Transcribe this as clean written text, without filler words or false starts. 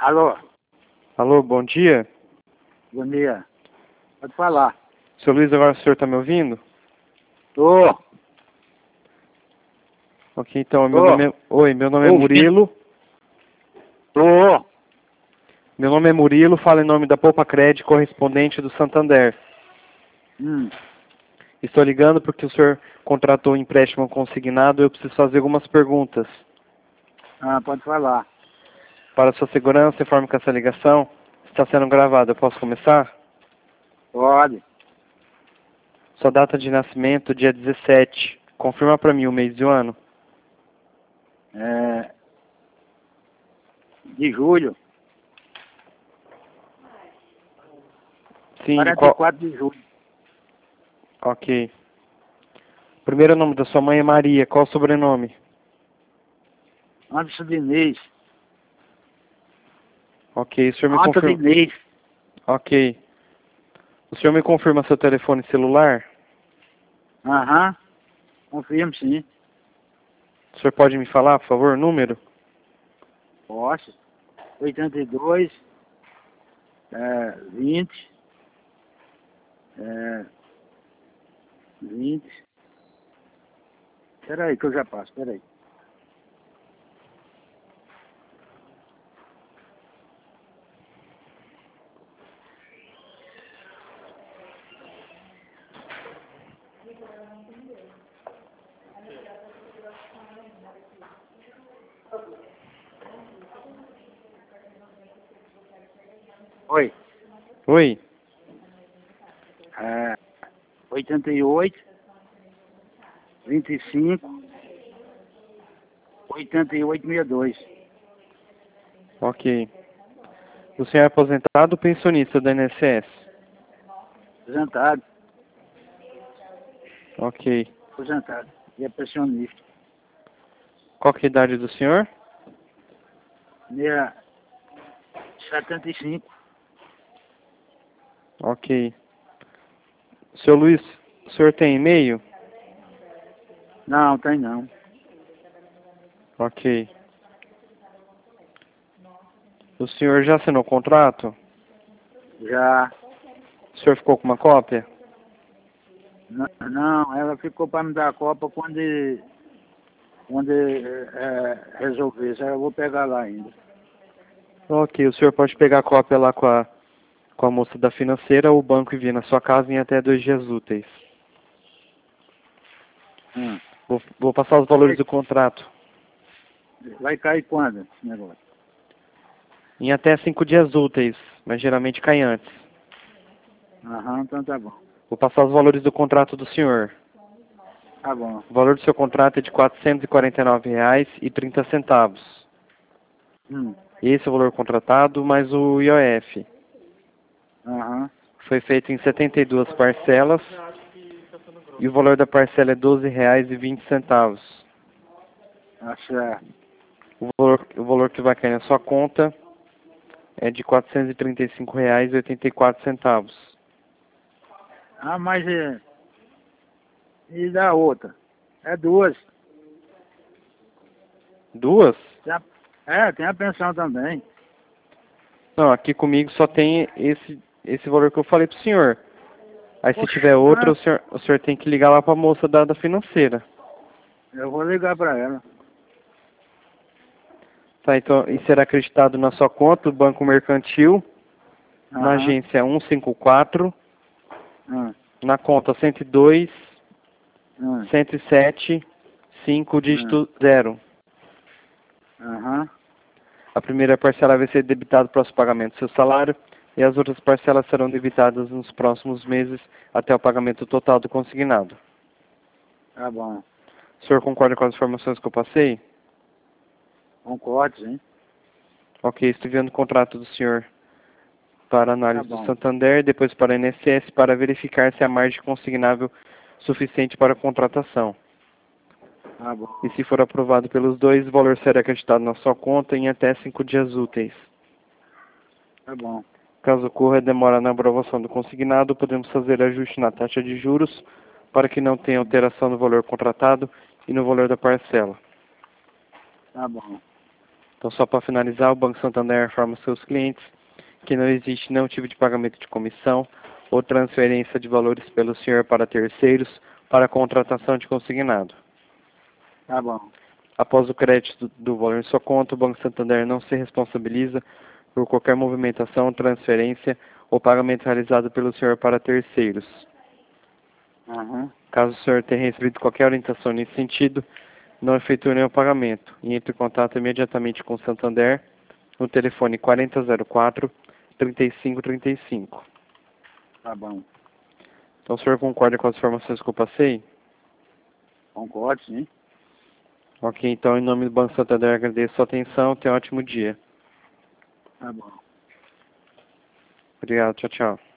Alô, Alô, bom dia. bom dia. Pode falar. Seu Luiz, agora o senhor está me ouvindo? Tô, Ok, então, tô, meu nome é ouvindo. Murilo. Tô. Meu nome é Murilo, falo em nome da Poupa Cred, correspondente do Santander. Hum, Estou ligando porque o senhor contratou um empréstimo consignado e eu preciso fazer algumas perguntas. pode falar. Para sua segurança, informe que essa ligação está sendo gravada. Eu posso começar? Pode. Sua data de nascimento, dia 17. Confirma para mim o mês e o ano. É, de julho, Sim, de qual? 44 de julho. Ok. O primeiro nome da sua mãe é Maria. Qual o sobrenome? Anderson Diniz. Ok, o senhor me Anderson confirma. Diniz. Ok. O senhor me confirma seu telefone celular? Aham. Confirmo sim. O senhor pode me falar, por favor, o número? Posso. 82, 20, 20. Espera aí que eu já passo, espera aí. Oi. Oi? 88, 25, 88, 62. Ok. O senhor é aposentado ou pensionista do INSS? Aposentado, Ok. aposentado. E é pensionista. Qual que é a idade do senhor? Minha 75. Ok. Seu Luiz, o senhor tem e-mail? Não, tem não. Ok. O senhor já assinou o contrato? Já. O senhor ficou com uma cópia? Não, ela ficou para me dar a copa quando resolver. Eu vou pegar lá ainda. Ok, o senhor pode pegar a cópia lá com a moça da financeira ou o banco envia na sua casa em até 2 dias úteis. Hum. Vou passar os valores do contrato. Vai cair quando esse negócio? Em até 5 dias úteis, mas geralmente cai antes. Aham, então tá bom. Vou passar os valores do contrato do senhor. Tá bom. O valor do seu contrato é de R$ 449,30. Hum. Esse é o valor contratado, mais o IOF. Aham. Foi feito em 72 parcelas e o valor da parcela é R$ 12,20. Tá certo. O valor que vai cair na sua conta é de R$ 435,84. Mas e da outra? É duas. Duas? Tem a pensão também. Não, aqui comigo só tem esse valor que eu falei pro senhor. Aí se Oxe, tiver outra, o senhor tem que ligar lá pra moça da financeira. eu vou ligar para ela. Tá, então, e será acreditado na sua conta, do Banco Mercantil, na Aham. agência 154, Hum. na conta 102, Hum. 107, 5, Hum. dígito 0. Aham. A primeira parcela vai ser debitada para o pagamento do seu salário e as outras parcelas serão debitadas nos próximos meses até o pagamento total do consignado. Tá bom. O senhor concorda com as informações que eu passei? Concordo, sim. Ok, estou enviando o contrato do senhor para Tá análise do bom. Santander, depois para a INSS, para verificar se há margem consignável suficiente para a contratação. Tá bom. E se for aprovado pelos dois, o valor será acreditado na sua conta em até 5 dias úteis. Tá bom. Caso ocorra demora na aprovação do consignado, podemos fazer ajuste na taxa de juros para que não tenha alteração no valor contratado e no valor da parcela. Tá bom. Então, só para finalizar, o Banco Santander informa seus clientes que não existe nenhum tipo de pagamento de comissão ou transferência de valores pelo senhor para terceiros para a contratação de consignado. Tá bom. Após o crédito do valor em sua conta, o Banco Santander não se responsabiliza por qualquer movimentação, transferência ou pagamento realizado pelo senhor para terceiros. Uhum. Caso o senhor tenha recebido qualquer orientação nesse sentido, não efetue nenhum pagamento e entre em contato imediatamente com o Santander no telefone 4004-3535. Tá bom. Então, o senhor concorda com as informações que eu passei? Concordo, sim. Ok, então, em nome do Banco Santander, agradeço a sua atenção. Tenha um ótimo dia. Tá bom. Obrigado, tchau, tchau.